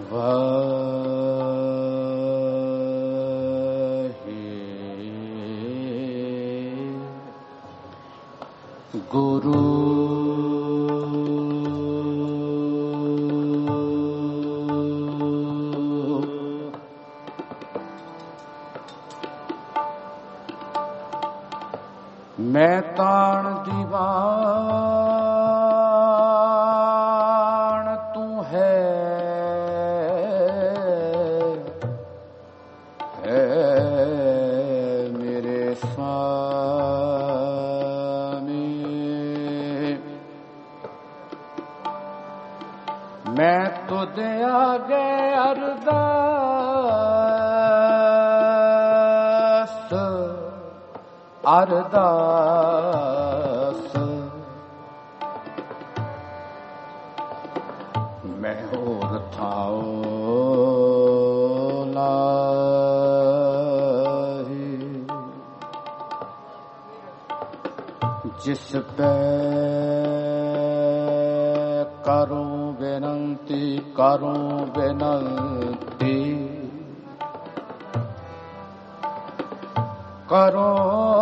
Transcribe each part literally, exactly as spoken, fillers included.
गुरु मैं ताण दीवान तू है, है मेरे स्वामी। मैं तुझ आगे अरदास अरदास मैं और थाओ लाही, जिस पे करूं विनंती करूं विनंती करो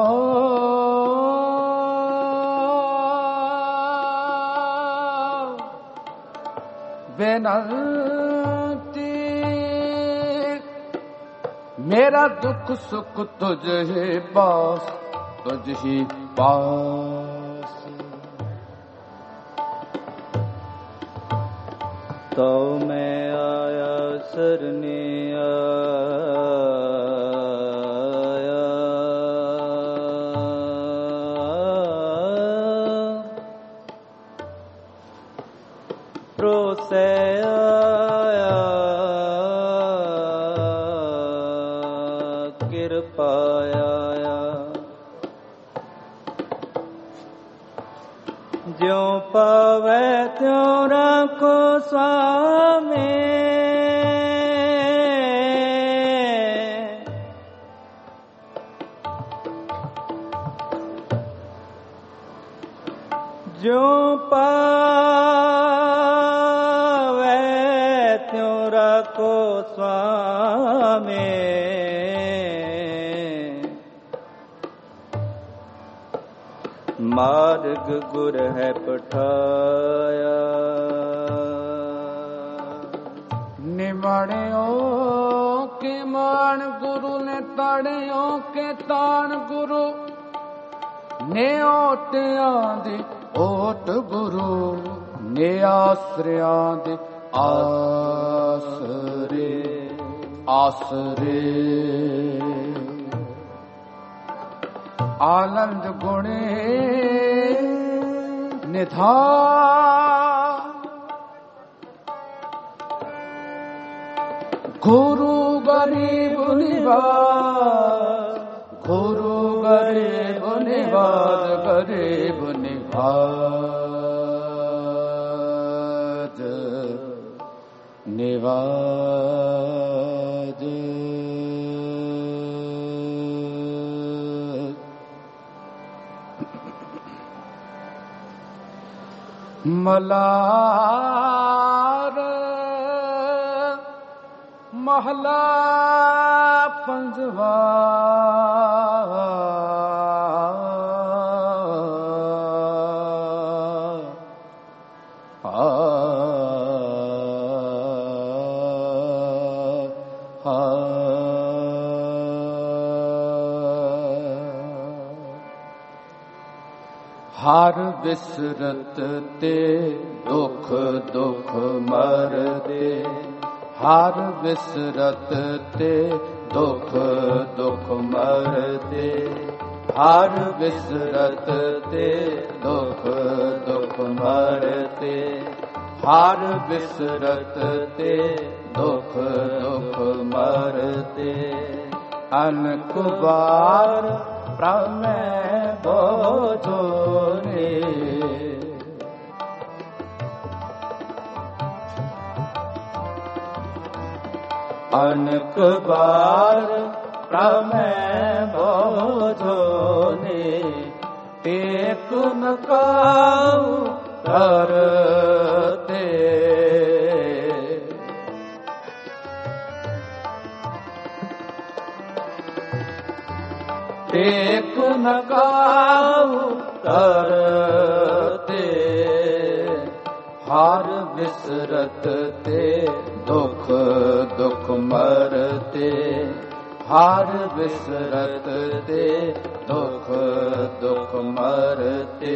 बेनती। मेरा दुख सुख तुझ ही पास तुझ ही पास। तो मैं आया सरने से आया कृपाया ज्यों पावे त्यों रखो स्वामी। ज्यों को स्वामी मार्ग गुर है पठाया। निमणियों के मान गुरु ने ताड़ियों के तान गुरु ने ओटियां दी ओट गुरु ने आश्रयां दी आसरे आसरे। आनंद गुणे निधान गुरु गरीब निवास गुरु गरीब निवास गरीब निवास निवाज। मलार महला पंजवा हर बिसरत ते दुख दुख मरते हर बिसरत ते दुख दुख मरते हर बिसरत ते दुख दुख मरते हर बिसरत ते दुख दुख मरते। अनक बार प्रमेय बोझो रे अनक बार प्रमेय बोझो ने टेक न काऊ करते टेक न काहू तरते, हार बिसरत ते दुख दुख मरते, हार बिसरत ते दुख दुख मरते।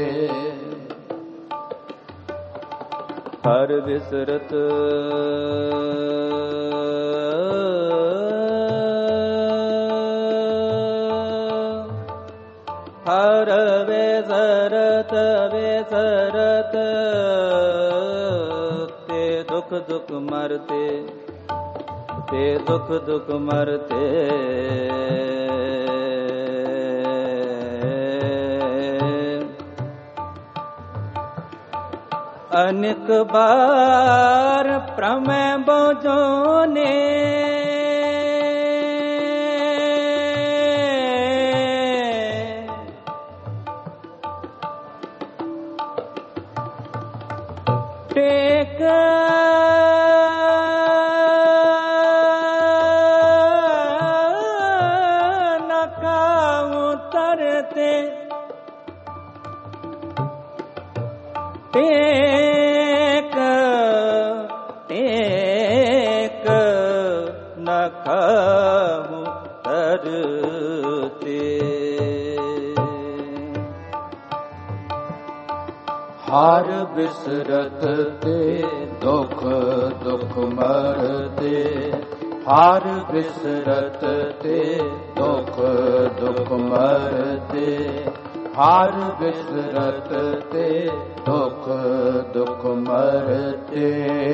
हर बिसरत हर बिसरत बिसरत ते दुख दुख मरते, ते दुख दुख मरते। अनेक बार प्रमेय बोझोने, टेक न काहू तरते, टेक टेक न काहू तरते। हार बिसरत ते दुख दुख मरते, हार बिसरत ते दुख दुख मरते, हार बिसरत ते दुख दुख मरते।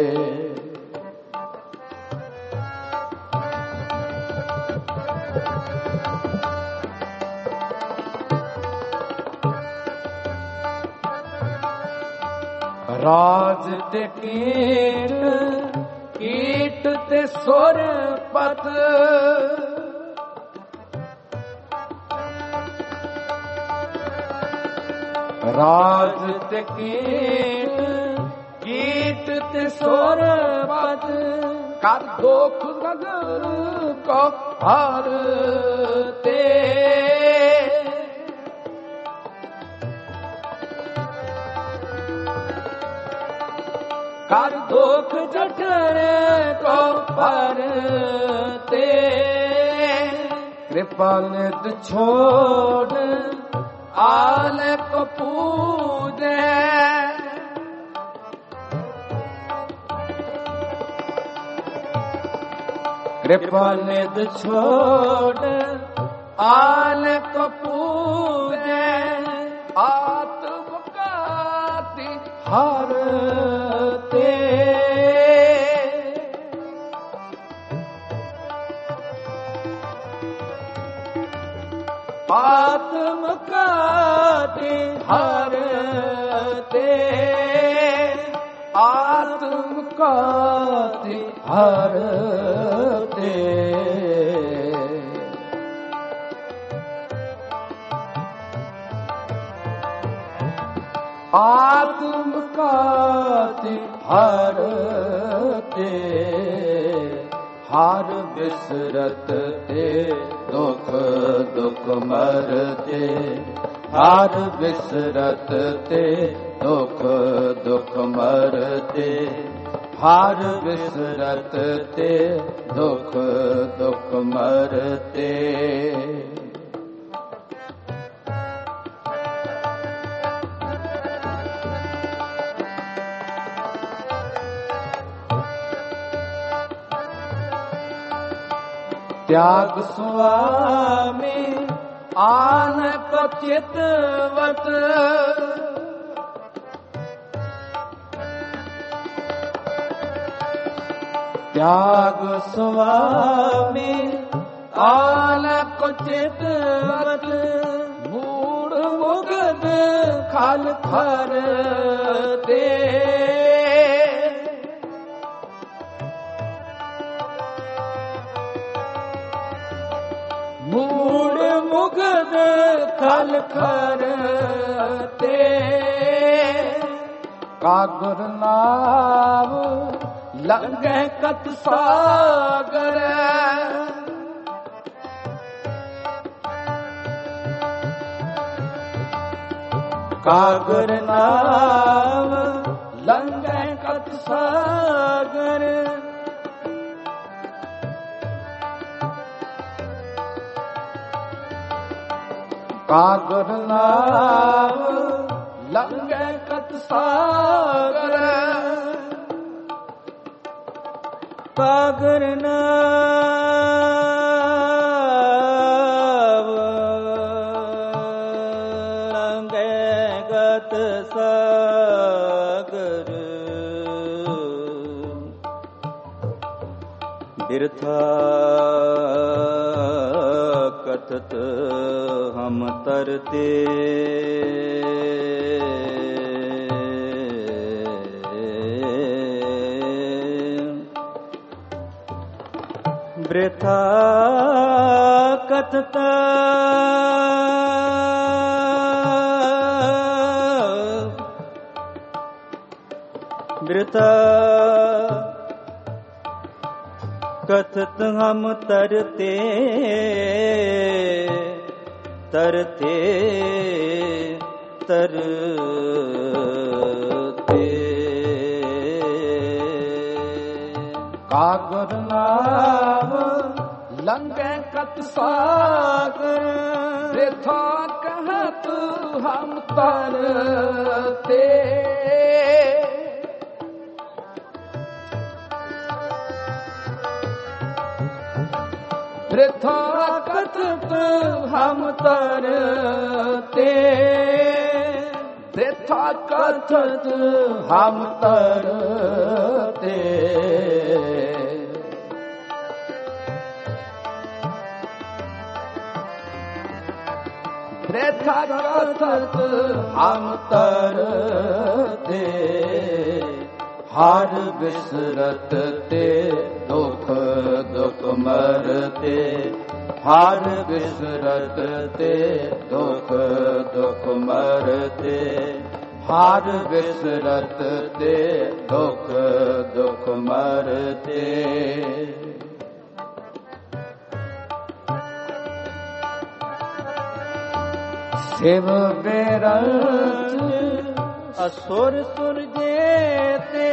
राज ते कीट कीट ते सुर पत, राज ते कीट कीट ते सुर पत, कर दुख नगर को हारते, कर दुख जठर को परते। कृपा नित छोड़ आल को पूजे, कृपा नित छोड़ आल को पूजे, आत्म काति हारते, आत्म काति हारते, आत्म काति हारते। आत्म काति हारते, हार बिसरत ते दुख दुख मरते, हार बिसरत ते दुख दुख मरते, हार बिसरत ते दुख दुख मरते। त्याग स्वामी आन चितवत, त्याग स्वामी आन चितवत, मूड मुगद खाल खर दे, मूड मुगद खल खरते, कागुर नाव लंघे कत सागर, ਕਾਗਰ ਨਾਮ ਲੰਘੈ ਕਤ ਸਾਗਰ। ਕਾਗਰ ਨਾਮ ਲੰਘੈ ਕਤ ਸਾਗਰ। ਕਾਗਰ ਨਾਮ ਲੰਘੈ ਕਤ ਸਾਗਰ। ਬਿਰਥਾ ਕਥਤ ਹਮ ਤਰਤੇ। ਬਿਰਥਾ ਕਥਤ ਬਿਰਥਾ ਕਥਤ ਹਮ ਤਰਤੇ। ਤਰਤੇ ਤਰਤੇ। ਕਾਗਰ ਨਾਮ ਲੰਘੈ ਕਤ ਸਾਗਰ। ਬਿਰਥਾ ਕਹਤ ਹਮ ਤਰਤੇ। ਬਿਰਥਾ ਕਥਤ ਹਮ ਤਰਤੇ। ਬਿਰਥਾ ਕਥਤ ਹਮ ਤਰਤੇ। ਬਿਰਥਾ ਕਥਤ ਹਮ ਤਰਤੇ। ਹਰ ਬਿਸਰਤ ਤੇ ਦੁਖ ਦੁਖ ਮਰਤੇ। ਹਰ ਬਿਸਰਤ ਤੇ ਦੁਖ ਦੁਖ ਮਰਤੇ। ਹਰ ਬਿਸਰਤ ਤੇ ਦੁਖ ਦੁਖ ਮਰਤੇ। ਸਿਵ ਬਿਰੰਚ ਅਸੁਰ ਸੁਰ ਜੇਤੇ।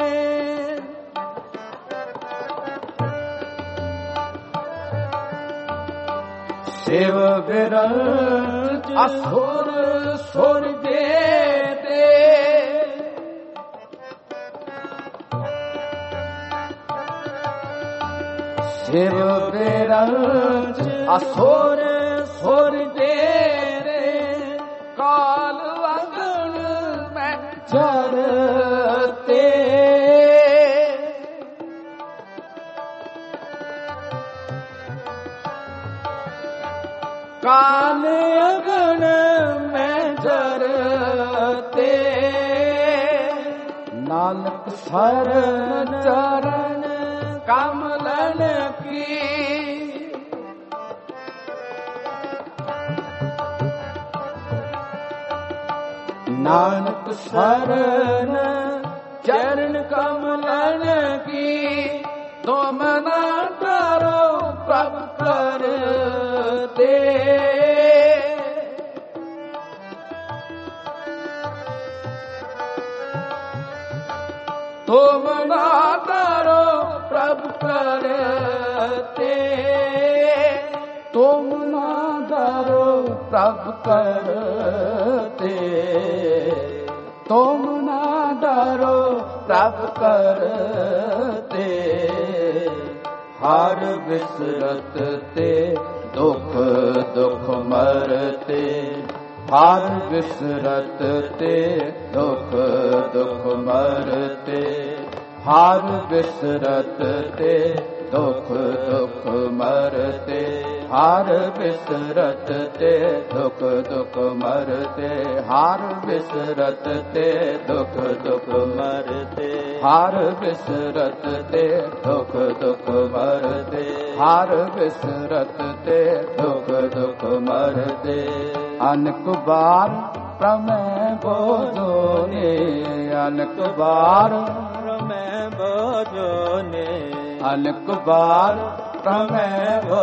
ਸਿਵ ਬਿਰੰਚ ਅਸੁਰ ਸੁਰ ਜੇਤੇ। ਸਿਵ ਬਿਰੰਚ ਅਸੁਰ ਸੁਰ ਜੇਤੇ। ਕਾਲ ਅਗਣ ਮੈਂ ਚਰਤੇ। ਕਾਲ ਅਗਣ ਮੈਂ ਜਰਤੇ। ਨਾਨਕ ਸਰਨ ਚਰਨ ਕਮਲਨ ਕੀ। ਨਾਨਕ ਸਰਨ ਚਰਨ ਕਮਲਨ ਕੀ। ਤੁਮ ਨਾ ਕਰੋ ਪ੍ਰਭ ਕਰਤੇ। ਤੁਮ ਨਾ ਕਰੋ ਪ੍ਰਭ ਕਰਤੇ। ਤੁਮ ਨਾ ਕਰੋ ਪ੍ਰਭ ਕਰਤੇ। ਤੁਮ ਨਾ ਡਰੋ ਪ੍ਰਭ ਕਰਤੇ। ਹਰ ਬਿਸਰਤ ਤੇ ਦੁਖ ਦੁਖ ਮਰਤੇ। ਹਰ ਬਿਸਰਤ ਤੇ ਦੁਖ ਦੁਖ ਮਰਤੇ। ਹਰ ਬਿਸਰਤ ਤੇ ਦੁਖ ਦੁਖ ਮਰਤੇ। ਹਰ ਬਿਸਰਤ ਤੇ ਦੁਖ ਦੁਖ ਮਰਤੇ। ਹਰ ਬਿਸਰਤ ਤੇ ਦੁਖ ਦੁਖ ਮਰਤੇ। ਹਰ ਬਿਸਰਤ ਤੇ ਦੁਖ ਦੁਖ ਮਰਤੇ। ਹਰ ਬਿਸਰਤ ਤੇ ਦੁਖ ਦੁਖ ਮਰਤੇ। ਅਨਕ ਬਾਰ ਪ੍ਰਮੈ ਬੋਝੋਨੇ। ਅਨਕ ਬਾਰ ਪ੍ਰਮੈ ਬੋਝੋਨੇ। ਅਨਕ ਬਾਰ ਪ੍ਰਮੈ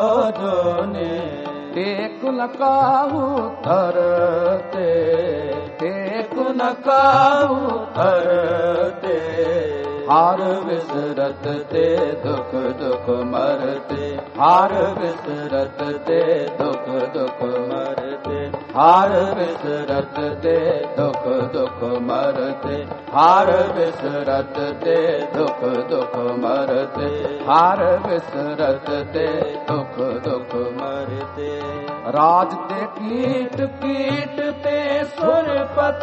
ਬੋਝੋਨੇ। ਟੇਕ ਨ ਕਾਹੂ ਧਰਤੇ। टेक न काहू धरते, हार विसरत ते दुख दुख मरते, हार विसरत ते दुख दुख मरते, हार विसरत ते दुख दुख मरते, हार विसरत ते दुख दुख मरते, हार विसरत ते दुख दुख मरते। राज ते कीट कीट ते सुरपत,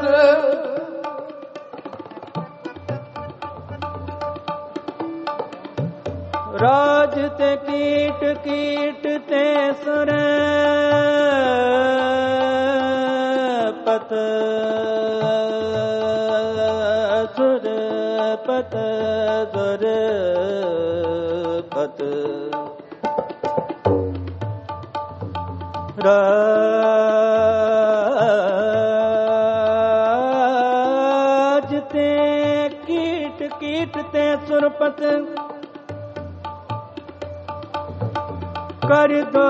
राज ते कीट कीट ते सुर पत, सुर पत सुर पत, राज ते कीट कीट ते सुरपत, कर दो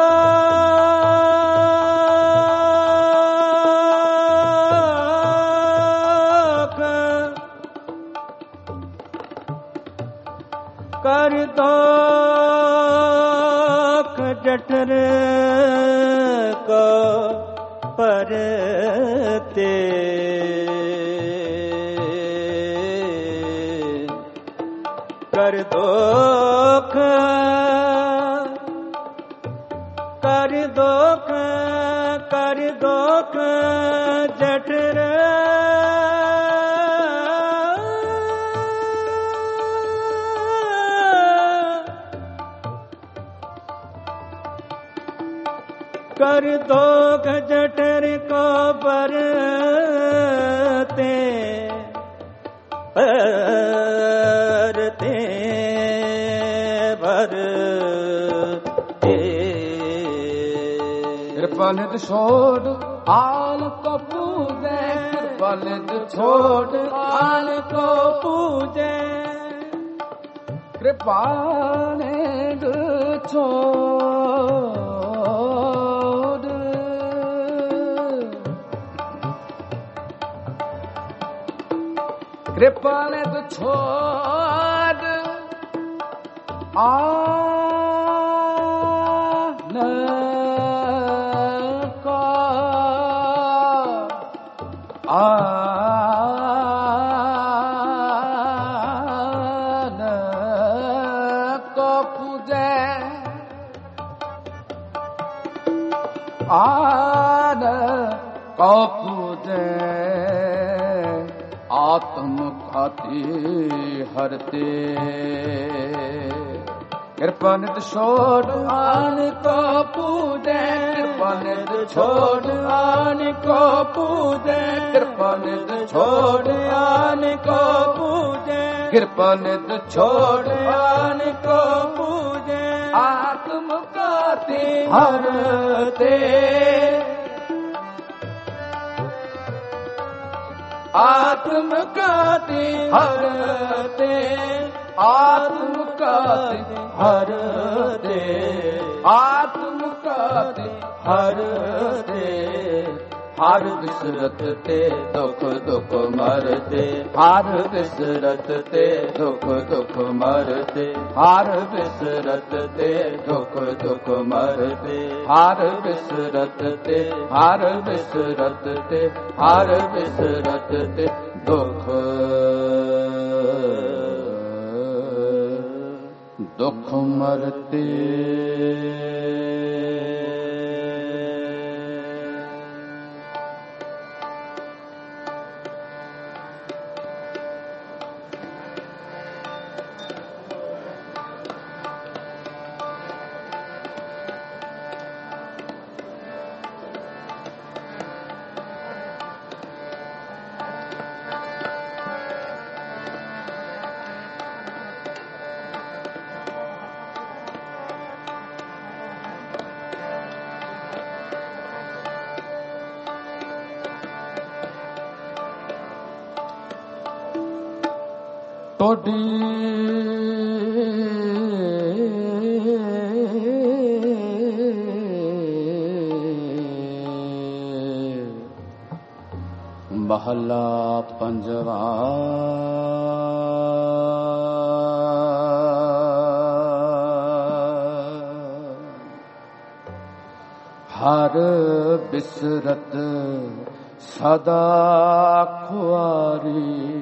कर दो जठर को परते, कर दो कर दोख कर दोख जठर कर दोख जठर को बरते, बरते भरते। कृपनिध छोड़ आल को पूजे, कृपनिध छोड़ आल को पूजे, कृपनिध छोड़ कृपनिध छोड़ आल आन को पूजे, आन को पूजे, आत्म खाती हरते, कृपनिध छोड़ आन को पूजे, कृपनिध छोड़ आन को पूजे, कृपनिध छोड़ आन को पूजे, कृपनिध छोड़ आन को पूजे, आत्म खाती हरते, आत्म खाती हरते, आत्म खाती हरते, आत्म खाती हरते, हार विसरत ते दुख दुख मरते, हार विसरत ते दुख दुख मरते, हार विसरत ते दुख दुख मरते, हार विसरत ते, हार विसरत ते, हार विसरत ते दुख दुख मरते। टोडी ਮਹਲਾ ਪੰਜਵਾ। ਹਰ ਬਿਸਰਤ ਸਦਾ ਖੁਆਰੀ,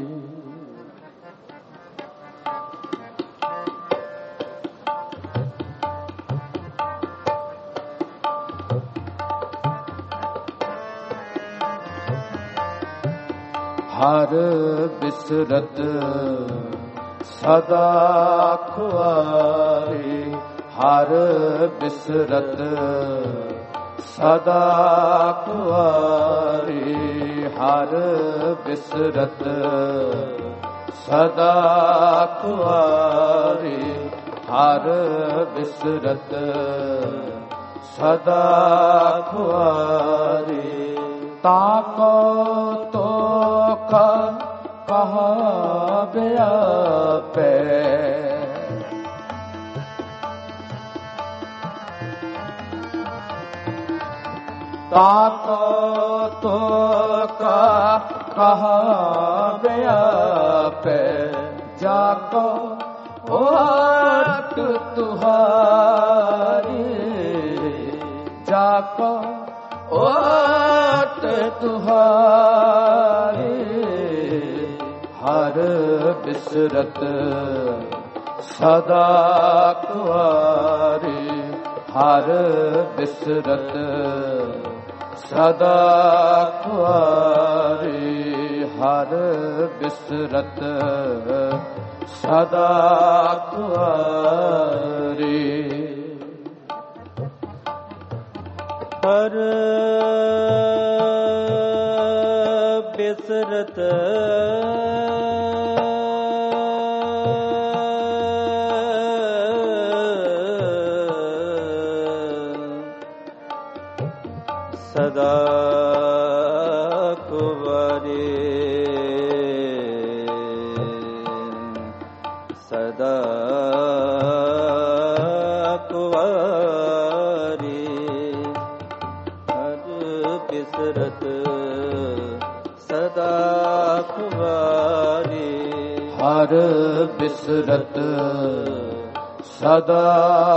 ਹਰ ਬਿਸਰਤ ਸਦਾ ਖੁਆਰੀ, ਹਰ ਬਿਸਰਤ ਸਦਾ ਖੁਆਰੀ, ਹਰ ਬਿਸਰਤ ਸਦਾ ਖੁਆਰੀ, ਹਰ ਬਿਸਰਤ ਸਦਾ ਖੁਆਰੀ। ਤਾਕੋ ਤੋਖ ਕਹਾ ਵਿਆਪੈ, ਤਾਕੋ ਤੋਖ ਕਹਾ ਵਿਆਪੈ, ਜਾਕੋ ਓਟ ਤੁਹਾਰੀ, ਜਾਕੋ ਓਟ ਤੁਹਾਰੀ, ਹਰ ਬਿਸਰਤ ਸਦਾ ਖੁਆਰੀ, ਹਰ ਬਿਸਰਤ ਸਦਾ ਖੁਆਰੀ, ਹਰ ਬਿਸਰਤ ਸਦਾ ਖੁਆਰੀ। ਹਰ ਬਿਸਰਤ ਸਦਾ ਖੁਆਰੀ, ਸਦਾ ਖੁਆਰੀ, ਹਰ ਬਿਸਰਤ ਸਦਾ ਖੁਆਰੀ, ਹਰ ਬਿਸਰਤ ਸਦਾ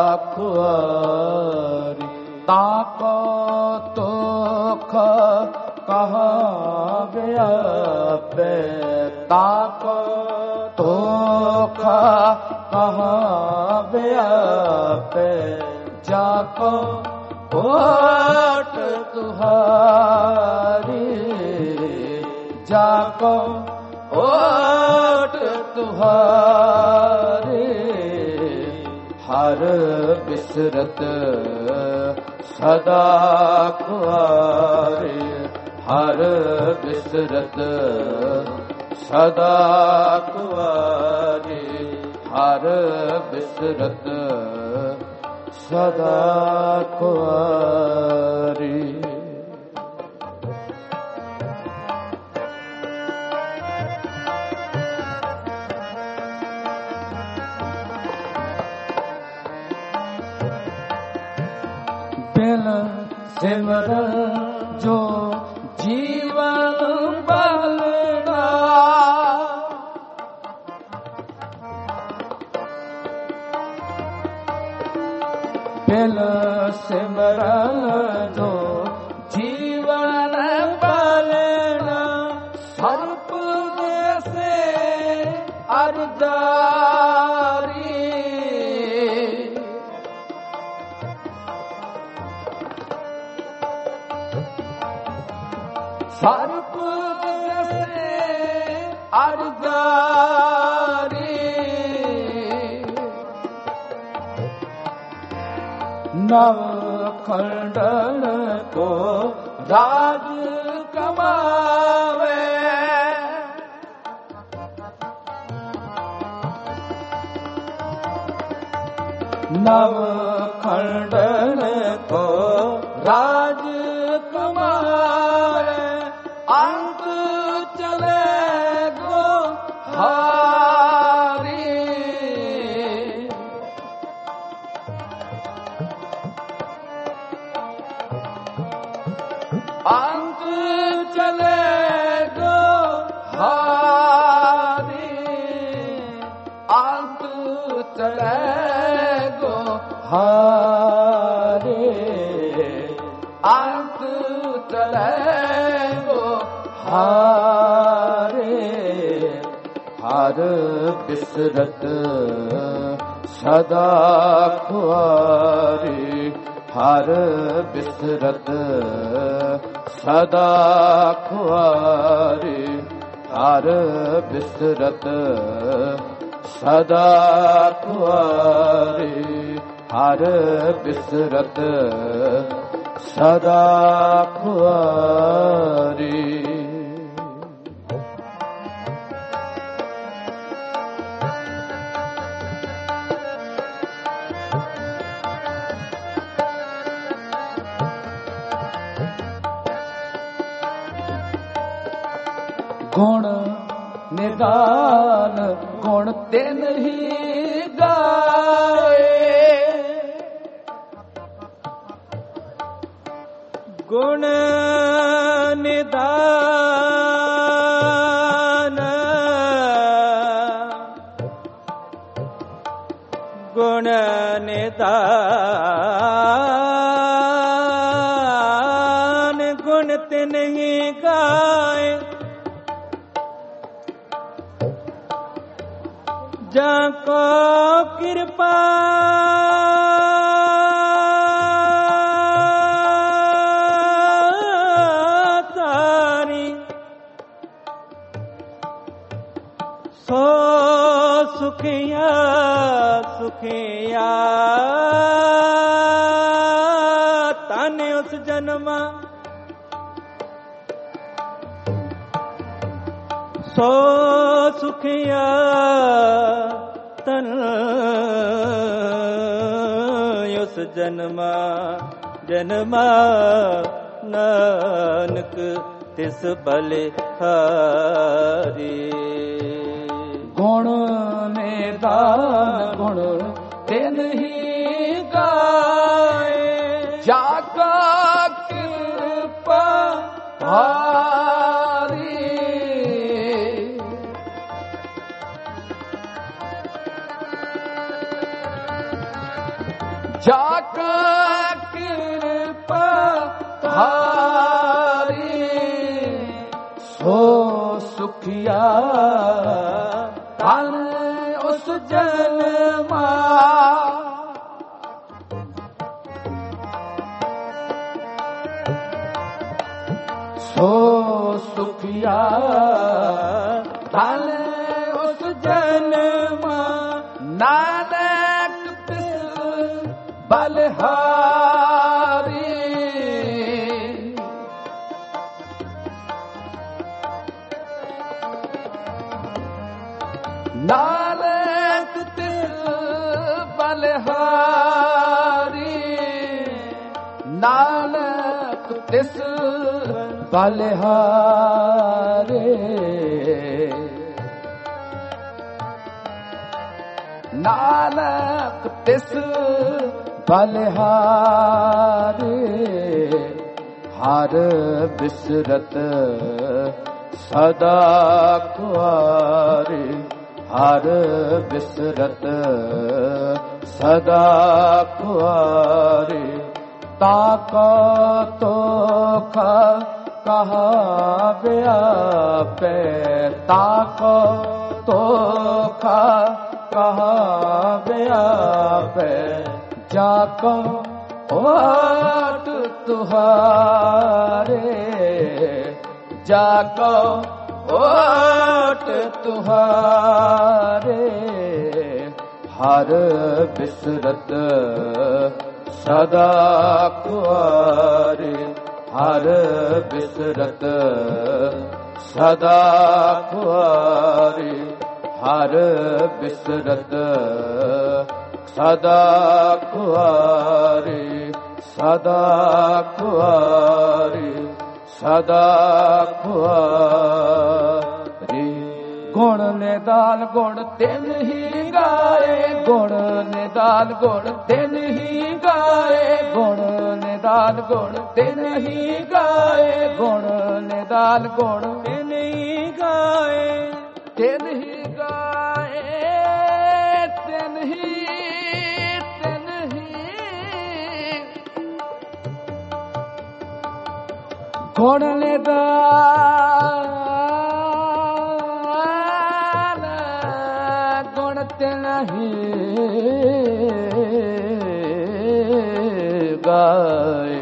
ਖੁਆਰੀ। ਤਾਕੋ ਤੋਖ ਕਹਾ ਵਿਆਪੈ, ਤਾਕੋ ਤੋਖ ਕਹਾ ਵਿਆਪੈ, ਜਾਕੋ ਓਟ ਤੁਹਾਰੀ, ਜਾਕੋ ਓਟ ਤੁਹਾਰੀ, ਹਰ ਬਿਸਰਤ ਸਦਾ ਖੁਆਰੀ, ਹਰ ਬਿਸਰਤ ਸਦਾ ਖੁਆਰੀ, ਹਰ ਬਿਸਰਤ ਸਦਾ ਖੁਆਰੀ। ਬਿਨ ਸਿਮਰਨ ਜੋ ਜੀਵਨ ਬਲਣਾ, ਬਿਨ ਸਿਮਰਨ ਜੋ ਜੀਵਨ ਬਲਣਾ, ਸਰਪ ਜੈਸੇ ਅਰਦਾਰੀ, ਸਰਪ ਜੈਸੇ ਅਰਦਾਰੀ, ਨਵ ਖੰਡਨ ਕੋ ਰਾਜ ਕਮਾਵੇ, ਨਵ ਖੰਡਨ ਕੋ ਰਾਜ ਕਮਾਵੇ, ਅੰਤ ਚਲੇ ਗੋ ਹਾਰੀ, ਅੰਤ ਚਲੇ ਗੋ ਅੰਤ ਚਲੇ ਗੋ ਹਾਰੇ ਅੰਤ ਚਲੇ ਗੋ ਹਾਰੇ ਹਰ ਬਿਸਰਤ ਸਦਾ ਖੁਆਰੀ ਹਰ ਬਿਸਰਤ ਸਦਾ ਖੁਆਰੀ ਹਰ ਬਿਸਰਤ ਸਦਾ ਖੁਆਰੀ ਹਰ ਬਿਸਰਤ ਸਦਾ ਖੁਆਰੀ ਗੁਣ ਨਿਦਾਨ ਗੁਣ ਤਿਨ ਹੀ ਗਾਏ ਗੁਣ ਨਿਦਾਨ ਗੁਣ ਨਿਦਾਨ ਗੁਣ ਤਿਨ ਹੀ ਗਾਏ ਜਾਂ ਕੋ ਕਿਰਪਾ ਤਾਰੀ ਸੋ ਸੁਖਿਆ ਸੁਖਿਆ ਤਨ ਉਸ ਜਨਮਾ ਸੋ ਸੁਖਿਆ ਤਨ ਉਸ ਜਨਮਾ ਜਨਮਾ ਨਾਨਕ ਤਿਸ ਬਲਿਹਾਰੀ ਗੁਣ ਨਿਦਾਨ ਗੁਣ ਤਿਨ ਹੀ ਗਾਏ ਜਾ ਕਾ ਕਿਰਪਾ ਭਾਰੀ ਜਾ ਕਾ ਕਿਰਪਾ ਧਾਰੀ ਸੋ ਸੁਖਿਆ ਤਨ ਉਸ ਜਨਮਾ ਸੋ ਸੁਖਿਆ ਤਨ ਉਸ ਜਨਮਾ ਨਾਨਕ ਬਲਿਹਾਰੀ ਨਾਨਕ ਤਿਸ ਬਲਿਹਾਰੀ ਨਾਨਕ ਤਿਸ ਬਲਿਹਾਰੀ ਨਾਨਕ ਤਿਸ ਬਲਿਹਾਰੀ ਹਰ ਬਿਸਰਤ ਸਦਾ ਖੁਆਰੀ ਹਰ ਬਿਸਰਤ ਸਦਾ ਖੁਆਰੀ ਤਾਕਾ ਤੋਖਾ ਕਹਾ ਵਿਆਪੈ ਤਾਕਾ ਤੋਖਾ ਕਹਾ ਵਿਆਪੈ ਜਾਕੋ ਓਟ ਤੁਹਾਰੇ ਜਾਕੋ ਓਟ ਤੁਹਾਰੇ ਹਰ ਬਿਸਰਤ ਸਦਾ ਖੁਆਰੀ ਹਰ ਬਿਸਰਤ ਸਦਾ ਖੁਆਰੀ ਹਰ ਬਿਸਰਤ ਸਦਾ ਖੁਆਰੀ ਸਦਾ ਖੁਆਰੀ ਸਦਾ ਖੁਆਰੀ ਗੁਣ ਨਿਦਾਨ ਗੁਣ ਤਿਨ ਹੀ ਗਾਏ ਗੁਣ ਨਿਦਾਨ ਗੁਣ ਤਿਨ ਹੀ ਗਾਏ ਗੁਣ ਨਿਦਾਨ ਗੁਣ ਤਿਨ ਹੀ ਗਾਏ ਗੁਣ ਨਿਦਾਨ ਗੁਣ ਤਿਨ ਹੀ ਗਾਏ ਤਿਨ ਹੀ ਗਾਏ ਗੁਣ ਨਿਦਾਨ ਗੁਣ ਤੇ ਨਹੀਂ ਗਾਏ,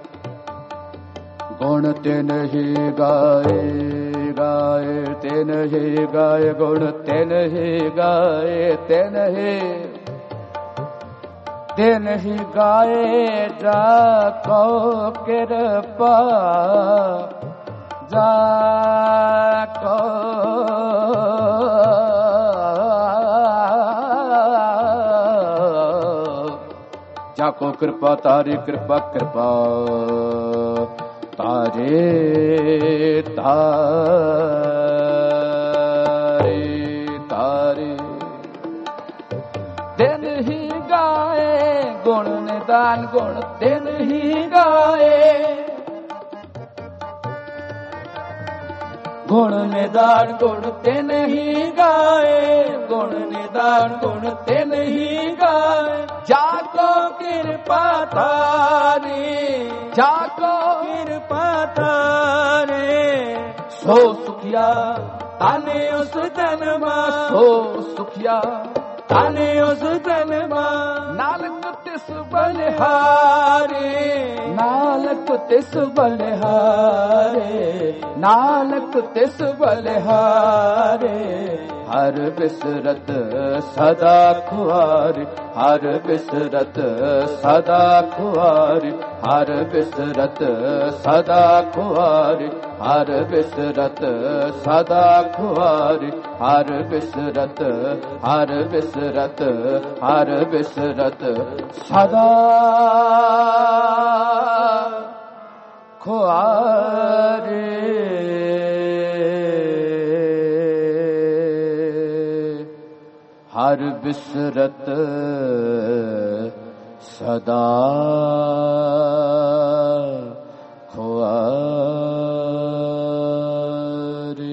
ਗੁਣ ਤੇ ਨਹੀਂ ਗਾਏ, ਗਾਏ ਤੇ ਨਹੀਂ ਗਾਏ, ਗੁਣ ਤੇ ਨਹੀਂ ਗਾਏ, ਤੇ ਨਹੀਂ ਤੇ ਨਹੀਂ ਗਾਏ। ਜਾ ਕੋ ਕਿਰਪਾ, ਜਾ ਕੋ ਜਾ ਕੋ ਕਿਰਪਾ ਤਾਰੀ ਕਿਰਪਾ ਕਿਰਪਾ ਤਾਰੇ ਤਾਰੇ ਤਾਰੇ। ਦਿਨ ਹੀ ਗਾਏ ਗੁਣ ਨਿਦਾਨ ਗੁਣ ਦਿਨ ਹੀ ਗਾਏ, ਗੁਣ ਨਿਦਾਨ ਗੁਣ ਤਿਨ ਹੀ ਗਾਏ, ਗੁਣ ਨਿਦਾਨ ਗੁਣ ਤਿਨ ਹੀ ਗਾਏ। ਜਾ ਕੋ ਕਿਰਪਾ ਤਾਰੇ, ਜਾ ਕੋ ਕਿਰਪਾ ਤਾਰੇ, ਸੋ ਸੁਖਿਆ ਤਾਨੇ ਉਸ ਜਨਮਾ, ਸੋ ਸੁਖਿਆ ਤਾਨੇ ਉਸ ਜਨਮਾ। ਨਾਨਕ ਤਿਸ ਬਲਿਹਾਰੇ, ਨਾਨਕ ਤਿਸ ਬਲਿਹਾਰੇ, ਨਾਨਕ ਤਿਸ ਬਲਿਹਾਰੇ। ਹਰ ਬਿਸਰਤ ਸਦਾ ਖੁਆਰ, ਹਰ ਬਿਸਰਤ ਸਦਾ ਖੁਆਰ, ਹਰ ਬਿਸਰਤ ਸਦਾ ਖੁਆਰ, ਹਰ ਬਿਸਰਤ ਸਦਾ ਖੁਆਰ, ਹਰ ਬਿਸਰਤ ਹਰ ਬਿਸਰਤ ਹਰ ਬਿਸਰਤ ਸਦਾ ਖੁਆਰੇ। ਹਰ ਬਿਸਰਤ ਸਦਾ ਖੁਆਰੇ।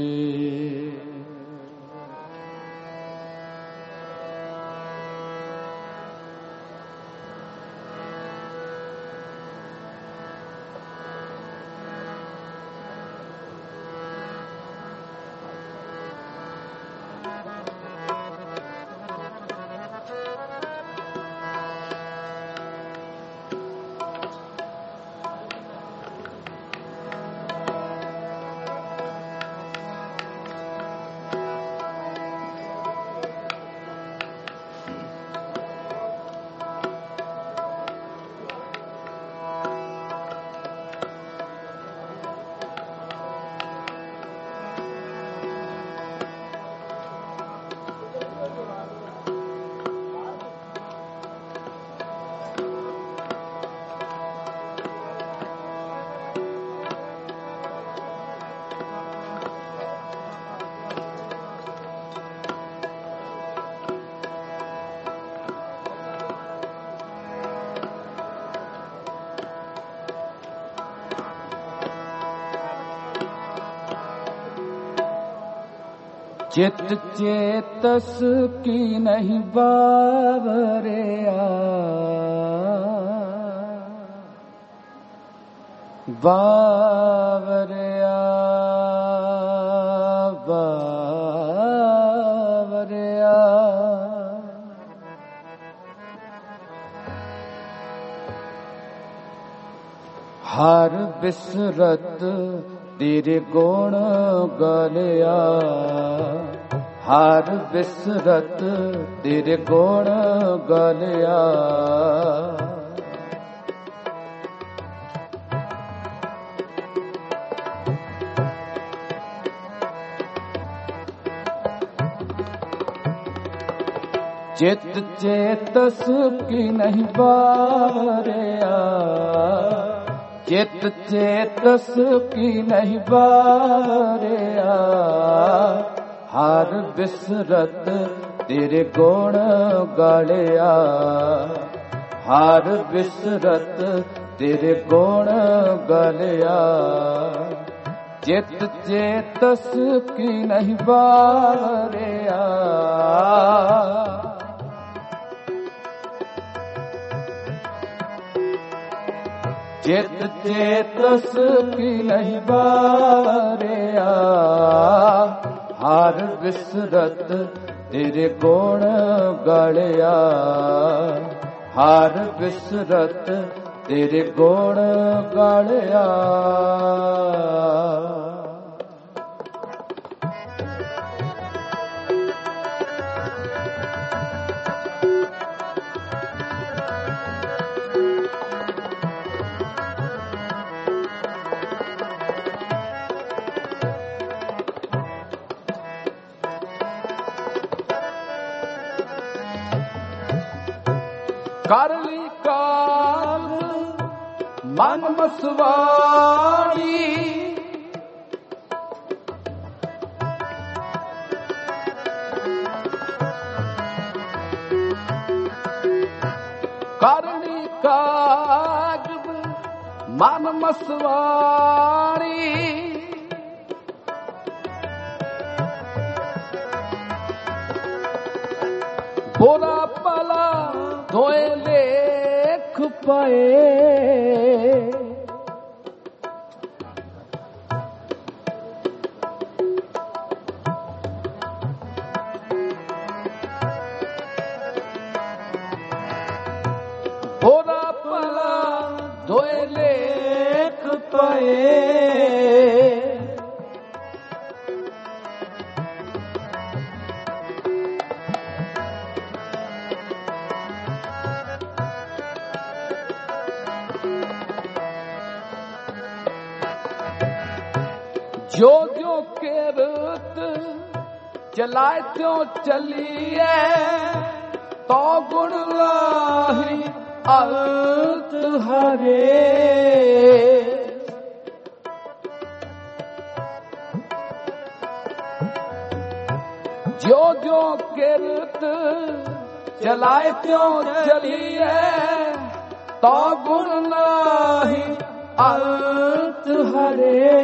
चित चेतस की नहीं बावरिया, बावरिया बावरिया। हर बिसरत तेरे गुण गलिया, हर बिसरत तेरे गुण गलिया। चित चेतस की नहीं बावरिया, चित चेतस की नहीं बावरिया। हर बिसरत तेरे गुण गलिया, हर बिसरत तेरे गुण गलिया। चित चेतस की नहीं बावरिया, ਚਿਤ ਚੇਤਸ ਕੀ ਨਹੀਂ ਬਾਰਿਆ, ਹਰ ਬਿਸਰਤ ਤੇਰੇ ਗੁਣ ਗਲਿਆ, ਹਰ ਬਿਸਰਤ ਤੇਰੇ ਗੁਣ ਗਲਿਆ। ਕਰ ਲਈ ਕਾਲ ਮਨ ਮਸਵਾੜੀ, ਕਰ ਲਈ ਕਾਜ ਮਨ ਮਸਵਾੜੀ, ਬੁਰਾ ਭਲਾ ਦੋਏ ਲੇਖ ਪਏ, ਬੁਰਾ ਭਲਾ ਦੋਏ ਲੇਖ ਪਏ, ਜੋ ਜੋ ਕਿਰਤ ਚਲਾਏ ਤਿਉ ਚਲੀਏ, ਤੋ ਗੁਣ ਲਾਹੀ ਅਰਤ ਹਰੇ, ਜੋ ਜੋ ਕਿਰਤ ਚਲਾਏ ਤਿਉ ਚਲੀਏ, ਤੋ ਗੁਣ ਲਾਹੀ ਅਰਤ ਹਰੇ,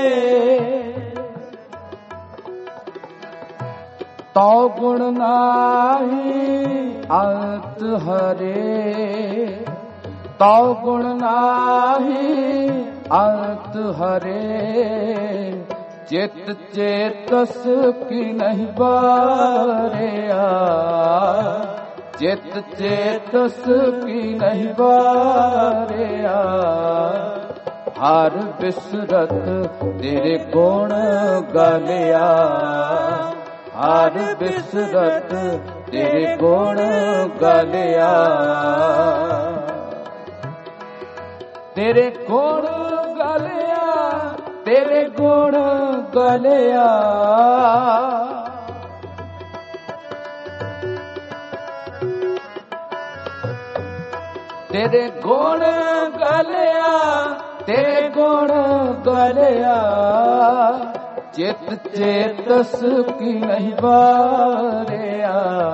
ਤਉ ਗੁਣ ਨਾਹੀ ਅਰਤ ਹਰੇ, ਤਉ ਗੁਣ ਨਾਹੀ ਅਰਤ ਹਰੇ, ਚਿਤ ਚੇਤਸ ਕੀ ਨਹੀਂ ਬਾਰਿਆ, ਚਿਤ ਚੇਤਸ ਕੀ ਨਹੀਂ ਬਾਰਿਆ, ਹਰ ਬਿਸਰਤ ਤੇਰੇ ਗੁਣ ਗਲਿਆ, ਹਰ ਬਿਸਰਤ ਤੇਰੇ ਗੁਣ ਗਲਿਆ, ਤੇਰੇ ਗੁਣ ਗਲਿਆ, ਤੇਰੇ ਗੁਣ ਗਲਿਆ, ਤੇਰੇ ਗੁਣ ਗਲਿਆ, ਤੇਰੇ ਗੁਣ ਗਲਿਆ, ਚਿਤ ਚੇਤਸ ਕੀ ਨਹੀਂ ਬਾਰਿਆ,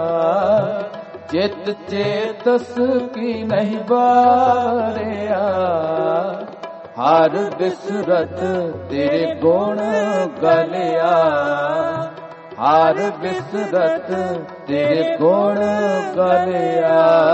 ਚਿਤ ਚੇਤਸ ਕੀ ਨਹੀਂ ਬਾਰਿਆ, ਹਰ ਬਿਸਰਤ ਤੇਰੇ ਗੁਣ ਗਲਿਆ, ਹਰ ਬਿਸਰਤ ਤੇਰੇ ਗੁਣ ਗਲਿਆ।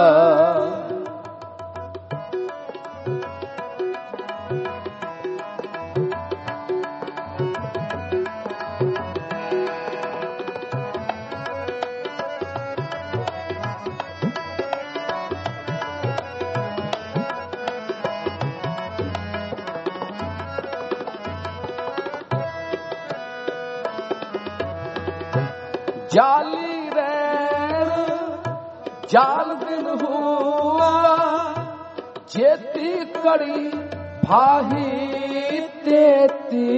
ਜਾਲੀ ਰੈਣ ਜਾਲ ਦਿਨ ਹੁਆ, ਜੇਤੀ ਕੜੀ ਫਾਹੀ ਤੇਤੀ,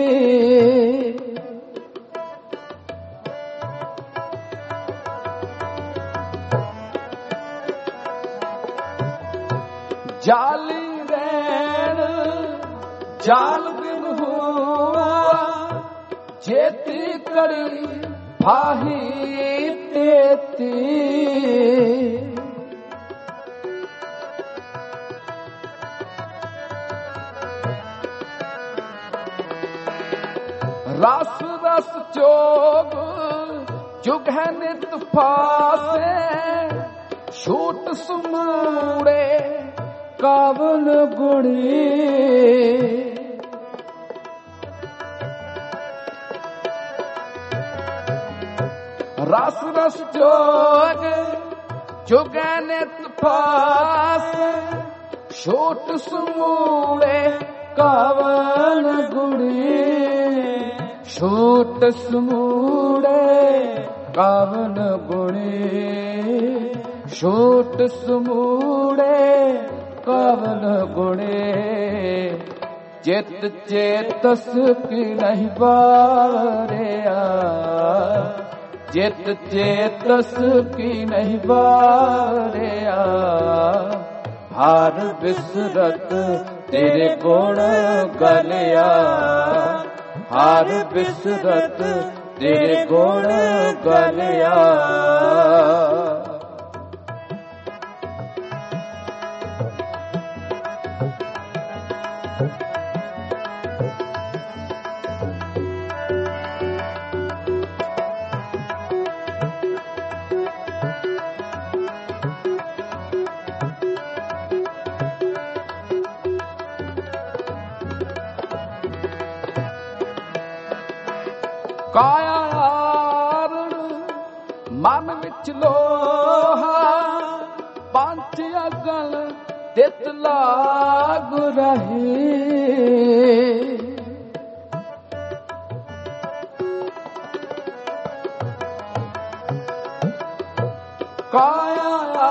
ਜਾਲੀ ਰੈਣ ਜਾਲ ਦਿਨ ਹੁਆ, ਜੇਤੀ ਕੜੀ ਫਾਹੀ ਤੇਤੀ, ਰਸ ਰਸ ਚੋਗ ਜੁਗ ਹੈ ਨਿਤ ਫਾਸੇ, ਛੂਟ ਸਮੂੜੇ ਕਾਵਨ ਗੁਣੀ ਰਸ ਰਸ ਜੋਗ ਜੁਗੈ ਨਿਤ ਪਾਸ ਛੋਟ ਸਮੂੜੇ ਕਾਵਨ ਗੁਣੀ ਛੋਟ ਸਮੂੜੇ ਕਾਵਨ ਗੁਣੀ ਛੋਟ ਸਮੂੜੇ ਕਾਵਨ ਗੁਣੇ ਚਿਤ ਚੇਤਸ ਕੀ ਨਹੀਂ ਬਾਰਿਆ ਚਿਤ ਚੇਤਸ ਕੀ ਨਹੀਂ ਬਾਰਿਆ ਹਰ ਬਿਸਰਤ ਤੇਰੇ ਗੁਣ ਗਲਿਆ ਹਰ ਬਿਸਰਤ ਤੇਰੇ ਗੁਣ ਗਲਿਆ ਕਾਇਆ ਮਨ ਵਿੱਚ ਲੋਹਾ ਪੰਜ ਅਗਲ ਤਿਤ ਲਾਗ ਰਹੀ ਕਾਇਆ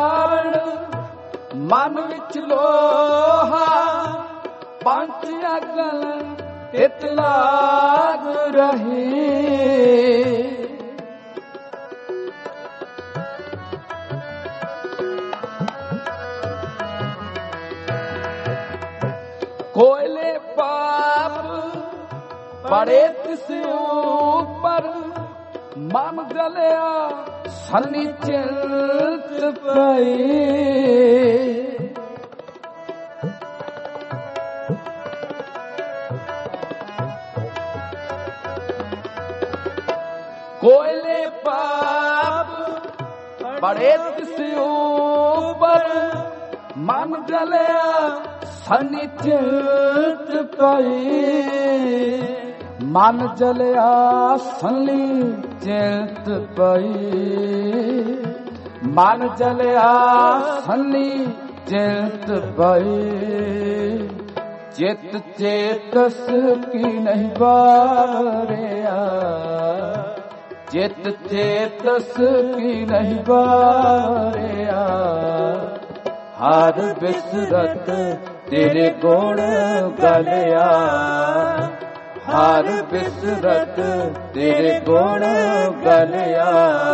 ਮਨ ਵਿੱਚ ਲੋਹਾ ਪੰਜ ਅਗਲ ਤਿਤ ਲਾਗ ਰਹੀ ਕੋਇਲੇ ਪਾਪ ਬੜੇ ਤਿਸ ਉੱਪਰ ਮਨ ਜਲਿਆ ਸੰਨੀ ਚਿੰਤ ਪਈ ਕੋਇਲੇ ਪਾਪ ਬੜੇ ਤਿਸ ਉੱਪਰ ਮਨ ਜਲਿਆ ਸੰਨੀ ਚਿੰਤ ਪਈ ਮਨ ਜਲਿਆ ਸੰਨੀ ਚਿੰਤ ਪਈ ਮਨ ਜਲਿਆ ਸੰਨੀ ਚਿੰਤ ਪਈ ਚਿਤ ਚੇਤਸ ਕੀ ਨਹੀਂ ਬਾਰਿਆ ਚਿਤ ਚੇਤਸ ਕੀ ਨਹੀਂ ਬਾਰਿਆ ਹਰ ਬਿਸਰਤ ਤੇਰੇ ਗੁਣ ਗਲਿਆ ਹਰ ਬਿਸਰਤ ਤੇਰੇ ਗੁਣ ਗਲਿਆ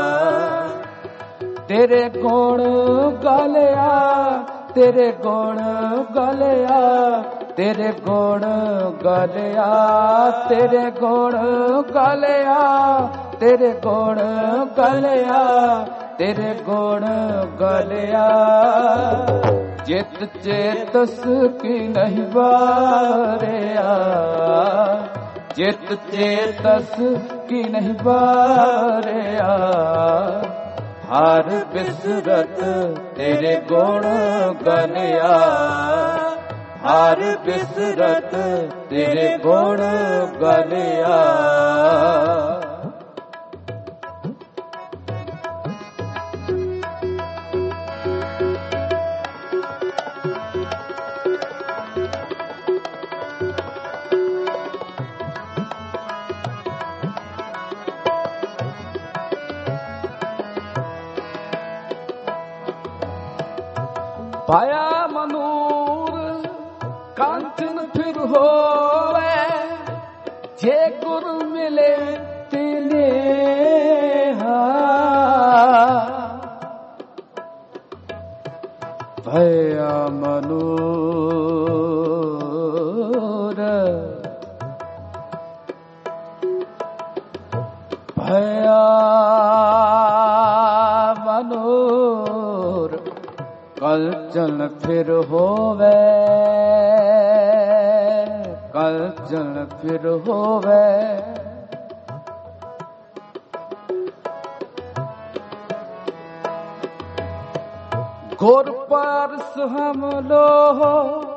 ਤੇਰੇ ਗੁਣ ਗਲਿਆ ਤੇਰੇ ਗੁਣ ਗਲਿਆ ਤੇਰੇ ਗੁਣ ਗਲਿਆ ਤੇਰੇ ਗੁਣ ਗਲਿਆ ਤੇਰੇ ਗੁਣ ਗਲਿਆ ਤੇਰੇ ਗੁਣ ਗਲਿਆ ਚਿਤ ਚੇਤਸ ਕੀ ਨਹੀਂ ਬਾਰਿਆ ਚਿਤ ਚੇਤਸ ਕੀ ਨਹੀਂ ਬਾਰਿਆ ਹਰ ਬਿਸਰਤ ਤੇਰੇ ਗੁਣ ਗਲਿਆ ਹਰ ਬਿਸਰਤ ਤੇਰੇ ਗੁਣ ਗਲਿਆ ਪਾਇਆ ਮਨੂਰ ਕਾਂਚਨ ਫਿਰ ਹੋਵੇ ਜੇ ਗੁਰ ਮਿਲੇ ਤਿਨੇ ਪਾਇਆ ਮਨੂਰ ਪਾਇਆ ਮਨੂਰ ਕਲਚਨ ਫਿਰ ਹੋਵੇ ਕਲਚਨ ਫਿਰ ਹੋਵੇ ਗੁਰ ਪਾਰਸ ਹਮ ਲੋਹ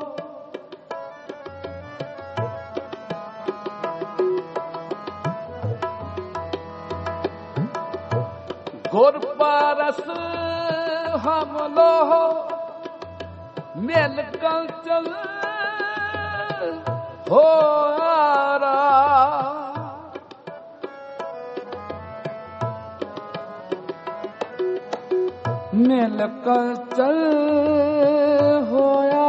ਗੁਰ ਪਾਰਸ ਹਮ ਲੋਹ ਮਿਲ ਕੰਚਨ ਹੋਆਰਾ ਮਿਲ ਕੰਚਨ ਹੋਇਆ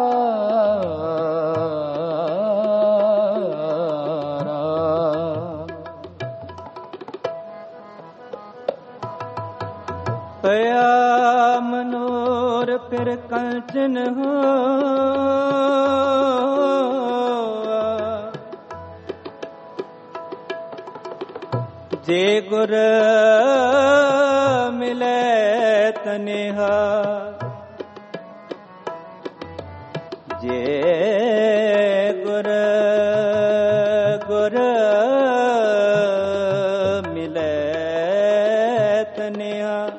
ਪਿਆ ਮਨੋਰ ਫਿਰ ਕੰਚਨ ਹੋ ਜੇ ਗੁਰ ਮਿਲੇ ਤਨੇਹਾ ਜੇ ਗੁਰ ਗੁਰ ਮਿਲੇ ਤਨੇਹਾ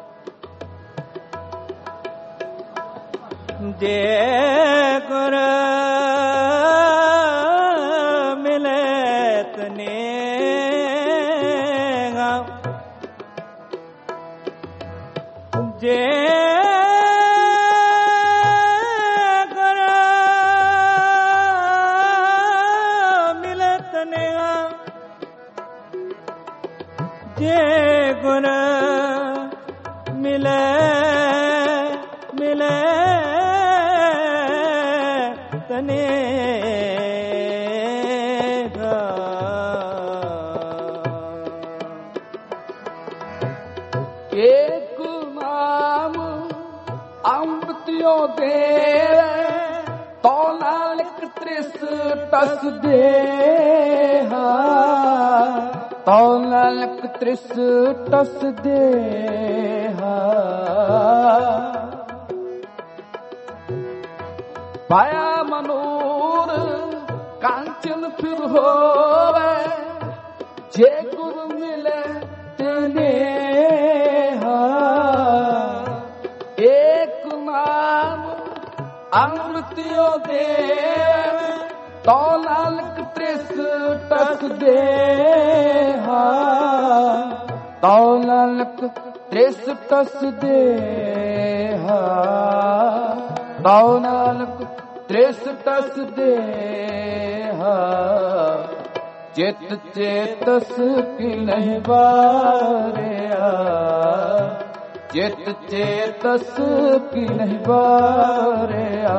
ਜੇ ਗੁਰ ਮਿਲੇ ਤਨੇਹਾ ਜੇ ਗੁਰ ਮਿਲੇ ਤਨੇਹਾ ਜੇ ਗੁਰ ਮਿਲੇ ਮਿਲੇ ਤਨੇਹਾ ਏਕ ਨਾਮ ਅੰਮ੍ਰਿਤਿਓ ਦੇ ਤੋ ਨਾਨਕ ਤ੍ਰਿਸ ਟਸ ਦੇਹਾ ਤੋ ਨਾਨਕ ਤ੍ਰਿਸ ਟਸ ਦੇਹਾ ਪਾਇਆ ਮਨੂਰ ਕਾਂਚਨ ਫਿਰ ਹੋਵੇ ਜੇ ਗੁਰ ਮਿਲੇ ਤਨੇਹਾ ਏਕ ਨਾਮ ਅੰਮ੍ਰਿਤਿਓ ਦੇ ਤੋ ਨਾਨਕ ਤ੍ਰਿਸ ਟਸ ਦੇਹਾ ਤੋ ਨਾਨਕ ਤ੍ਰਿਸ ਟਸ ਦੇਹਾ ਤੋ ਨਾਨਕ ਤ੍ਰਿਸ ਟਸ ਦੇਹਾ ਚਿਤ ਚੇਤਸ ਕੀ ਨਹੀਂ ਵਾਰਿਆ ਚਿਤ ਚੇਤਸ ਕੀ ਨਹੀਂ ਵਾਰਿਆ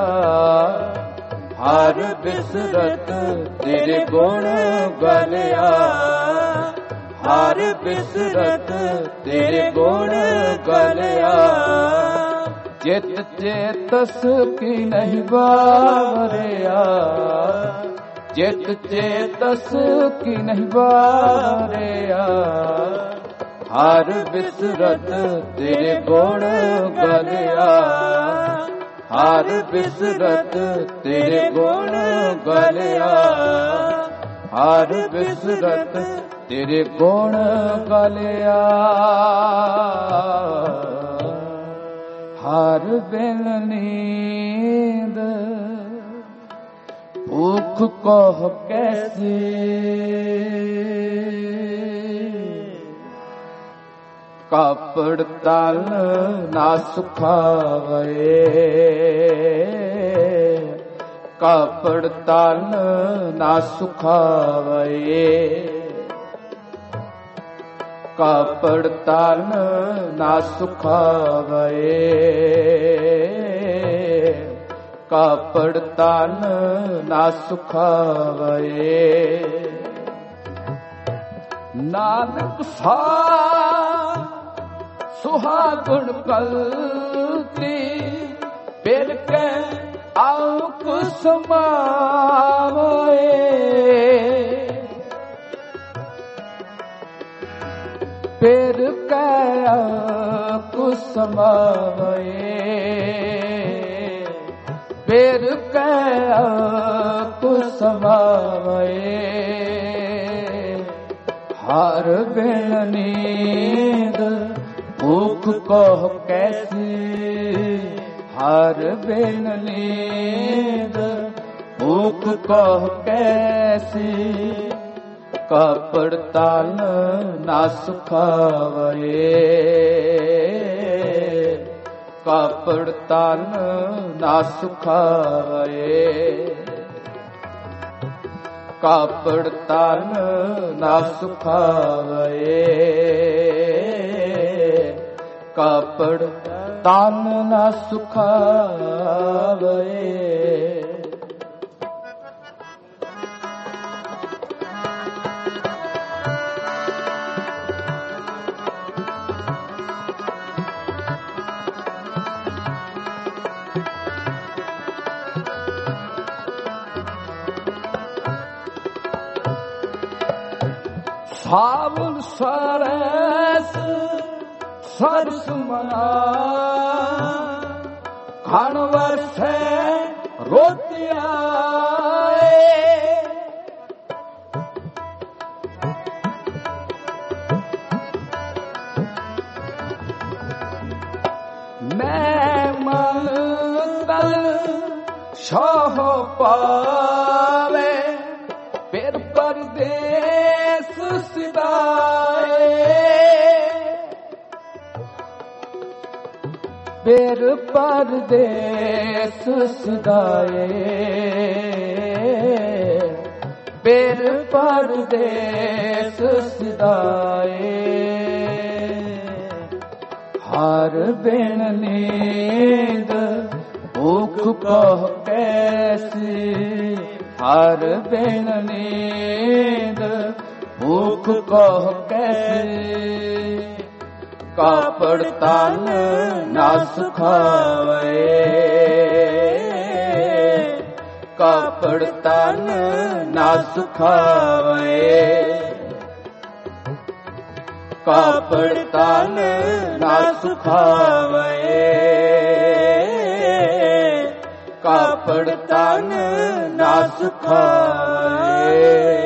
ਹਰ ਬਿਸਰਤ ਤੇਰੇ ਗੁਣ ਗਲਿਆ ਹਰ ਬਿਸਰਤ ਤੇਰੇ ਗੁਣ ਗਲਿਆ ਚਿਤ ਚੇਤਸ ਕੀ ਨਹੀਂ ਵਾਰਿਆ ਚਿਤ ਚੇਤਸ ਕੀ ਨਹੀਂ ਵਾਰਿਆ ਹਰ ਬਿਸਰਤ ਤੇਰੇ ਗੁਣ ਗਲਿਆ ਹਰ ਬਿਸਰਤ ਤੇਰੇ ਗੁਣ ਗਲਿਆ ਹਰ ਬਿਸਰਤ ਤੇਰੇ ਗੁਣ ਗਲਿਆ ਹਰ ਬਿਨ ਨੀਂਦ ਭੁਖ ਕਹ ਕੈਸੇ ਕਾਪੜ ਤਲ ਨਾ ਸੁਖਾਵੇ ਕਾਪੜ ਤਲ ਨਾ ਸੁਖਾਵੇ ਕਾਪੜ ਤਲ ਨਾ ਸੁਖਾਵੇ ਕਾਪੜ ਤਨ ਨਾ ਸੁਖਾਵੇ ਨਾਨਕ ਸਾ ਸੁਹਾਗਣ ਕਲਤੀ ਪਿਰ ਕੇ ਆਉਕ ਸਮਾਵੇ ਪਿਰ ਕੇ ਆਉਕ ਸਮਾਵੇ ਪਿਰ ਕੇ ਆਉਕ ਸਮਾਵੇ ਹਰ ਬਿਨ ਨੀਂਦ ਭੂਖ ਕੋ ਕੈਸੀ ਹਰ ਬਿਨ ਨੀਂਦ, ਭੂਖ ਕੋ ਕੈਸੀ ਕਾਪੜ ਤਨ ਨਾ ਸੁਖਾਵਏ, ਕਾਪੜ ਤਨ ਨਾ ਸੁਖਾਵਏ, ਕਾਪੜ ਤਨ ਨਾ ਸੁਖਾਵਏ, ਕਾਪੜ ਤਨ ਨਾ ਸੁਖਾਵਏ। ਸਾਵਲ ਸਰਸ ਸਰਸ ਮਨਾ, ਖਾਣ ਵਰਸੈ ਰੋਟੀਆਂ, ਮੈਂ ਮਨ ਤਲ ਸ਼ਾਹ ਪਾਵੇ, ਫਿਰ ਪਰਦੇਸ ਸਿਦਾਏ, ਫਿਰ ਪਰਦੇਸ ਸਿਦਾਏ, ਫਿਰ ਪਰਦੇਸ ਸਿਦਾਏ, ਹਰ ਬਿਨ ਨੀਂਦ ਭੂਖ ਕੋ ਕੈਸੀ, ਹਰ ਬਿਨ ਨੀਂਦ ਭੂਖ ਕੋ ਕੈਸੀ ਕਾਪੜ ਤਨ ਨਾ ਸੁਖਾਵਏ, ਕਾਪੜ ਤਨ ਨਾ ਸੁਖਾਵਏ, ਕਾਪੜ ਤਨ ਨਾ ਸੁਖਾਵਏ, ਕਾਪੜ ਤਨ ਨਾ ਸੁਖਾਵਏ।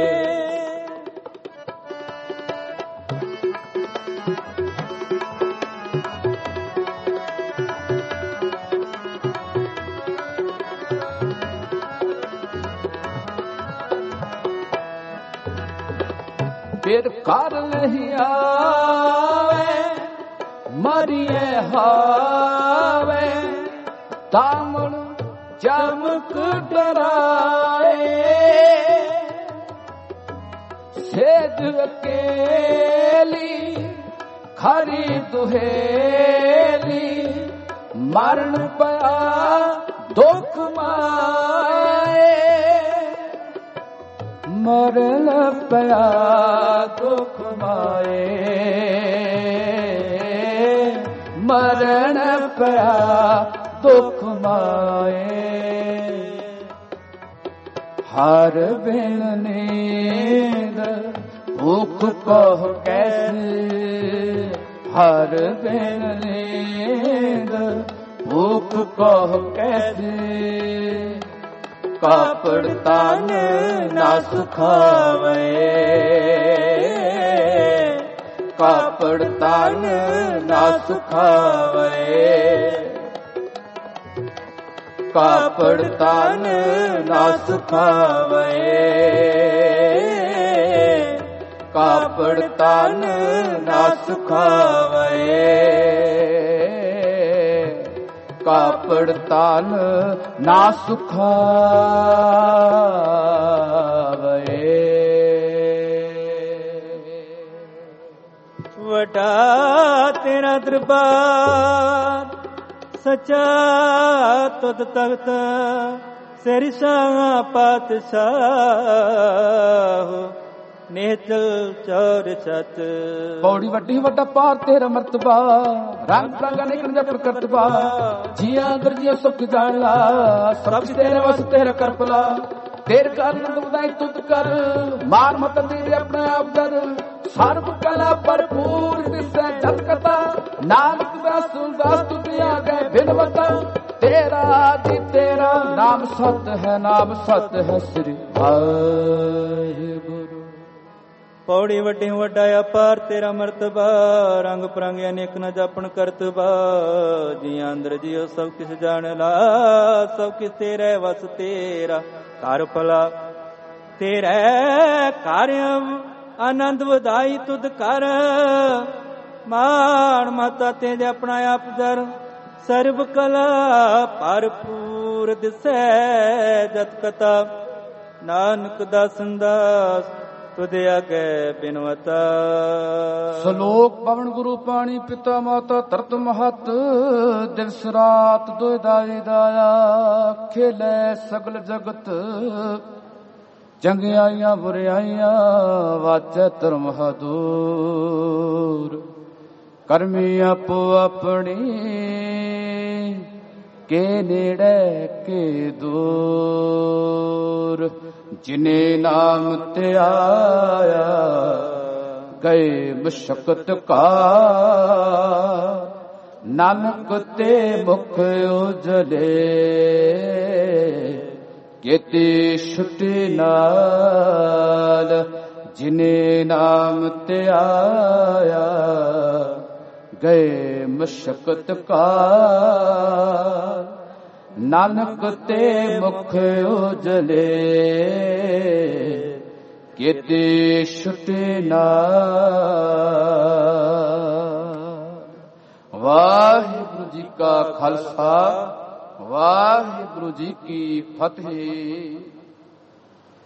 ਫਿਰ ਕਰ ਨਹੀਂ ਆਵੇ ਮਰੀਏ ਹਾਵੇ, ਤਾਮਣ ਚਮਕ ਡਰਾਏ, ਸੇਜ ਅਕੇਲੀ ਖਰੀ ਦੁਹੇਲੀ, ਮਰਨ ਪਿਆ ਦੁੱਖ ਮਾਏ, ਮਰਨ ਪਿਆ ਦੁੱਖ ਮਾਏ, ਮਰਨ ਪਿਆ ਦੁੱਖ ਮਾਏ, ਹਰ ਬਿਨ ਨੀਂਦ ਭੂਖ ਕੋ ਕੈਸੀ, ਹਰ ਬਿਨ ਨੀਂਦ ਭੂਖ ਕੋ ਕੈਸੀ ਕਾਪੜ ਤਨ ਨਾ ਸੁਖਾਵਏ, ਕਾਪੜ ਤਨ ਨਾ ਸੁਖਾਵਏ, ਕਾਪੜ ਤਨ ਨਾ ਸੁਖਾਵਏ, ਕਾਪੜ ਤਨ ਨਾ ਸੁਖਾਵਏ, ਕਾਪੜ ਤਨ ਨਾ ਸੁਖਾਵਏ। ਵੱਡਾ ਤੇਰਾ ਦਰਬਾਰ ਸੱਚਾ ਤੁਧ ਤਖਤ ਸਿਰ ਸਾਂ ਪਾਤਸ਼ਾਹ ਨੇਤਲ ਚੌਰ ਸਤ। ਪੌੜੀ ਵੱਡੀ ਵੱਡਾ ਪਾਰ ਤੇਰਾ ਮਰਤਬਾ ਰੰਗ ਰੰਗਾ ਨਿਕਲ ਜਾ ਪ੍ਰਕਟਵਾ ਜੀਆਂ ਗਰਜੀਆਂ ਸੁਖ ਜਾਣ ਲਾ ਸਭ ਤੇਰੇ ਵਸ ਤੇਰਾ ਕਰਪਲਾ ਤੇਰੇ ਕਾਰਨ ਵਧਾਈ ਤੁਧ ਕਰ ਮਾਰ ਮਤ ਤੇਰੇ ਆਪਣੇ ਆਪ ਦਰ ਸਰਬ ਕਲਾ ਭਰਪੂਰ ਦਿਸੈ ਜਤ ਕਥਾ ਨਾਨਕ ਦਾਸ ਦਾਸ ਤੁਧਿਆ ਗਏ ਬਿਨਵਤਾ ਤੇਰਾ ਦੀ ਤੇਰਾ ਨਾਮ ਸਤ ਹੈ ਨਾਮ ਸਤ ਹੈ ਸ੍ਰੀ ਵਾਹਿਗੁਰੂ। ਪੌੜੀ ਵੱਡੀ ਵੱਡਾ ਅਪਾਰ ਤੇਰਾ ਮਰਤਬਾ, ਰੰਗ ਪਰੰਗ ਅਨੇਕ ਨ ਜਾਪਣ ਕਰਤਬਾ। ਜੀ ਅੰਦਰ ਜੀਓ ਸਭ ਕਿਸ ਜਾਣ ਲਾ, ਸਭ ਕਿਸ ਤੇਰੇ ਵਸ ਤੇਰਾ। ਘਰ ਭਲਾ ਤੇਰੇ ਘਰ ਆਨੰਦ ਵਧਾਈ ਤੁਧ ਕਰ, ਮਾਣ ਮਾਤਾ ਤੇ ਆਪਣਾ ਆਪ ਦਰ। ਸਰਬ ਕਲਾ ਭਰਪੂਰ ਦਿਸੈ ਜਤ ਕਥਾ, ਨਾਨਕ ਦਾਸਨ ਦਾਸ ਤੁਧ ਆਗੇ ਬਿਨਵਤਾ। ਸ਼ਲੋਕ ਪਵਨ ਗੁਰੂ ਪਾਣੀ ਪਿਤਾ ਮਾਤਾ ਧਰਤ ਮਹਤ, ਦਿਵਸ ਰਾਤ ਦੁਇ ਦਾਈ ਦਾਇਆ। ਖੇਲੇ ਸਗਲ ਜਗਤ ਚੰਗਿਆਈਆਂ ਬੁਰਿਆਈਆਂ, ਵਾਚੈ ਧਰਮ ਹਦੂਰ। ਕਰਮੀ ਆਪੋ ਆਪਣੀ ਕੇ ਨੇੜੇ ਕੇ ਦੂਰ। ਜਿਨੇ ਨਾਮ ਧਿਆਇਆ ਗਏ ਮਸ਼ਕਤ ਕਾ, ਨਾਨਕ ਤੇ ਮੁਖ ਉਜਲੇ ਕੀਤੀ ਛੁੱਟੀ ਨਾਲ। ਜਿਨੇ ਨਾਮ ਧਿਆਇਆ ਗਏ ਮਸ਼ਕਤ ਕਾ, ਨਾਨਕ ਤੇ ਮੁਖ ਉਜਲੇ ਕੀਤੀ ਛੁੱਟੀ ਨਾਲ। ਵਾਹਿਗੁਰੂ ਜੀ ਕਾ ਖਾਲਸਾ, ਵਾਹਿਗੁਰੂ ਜੀ ਕੀ ਫਤਿਹ।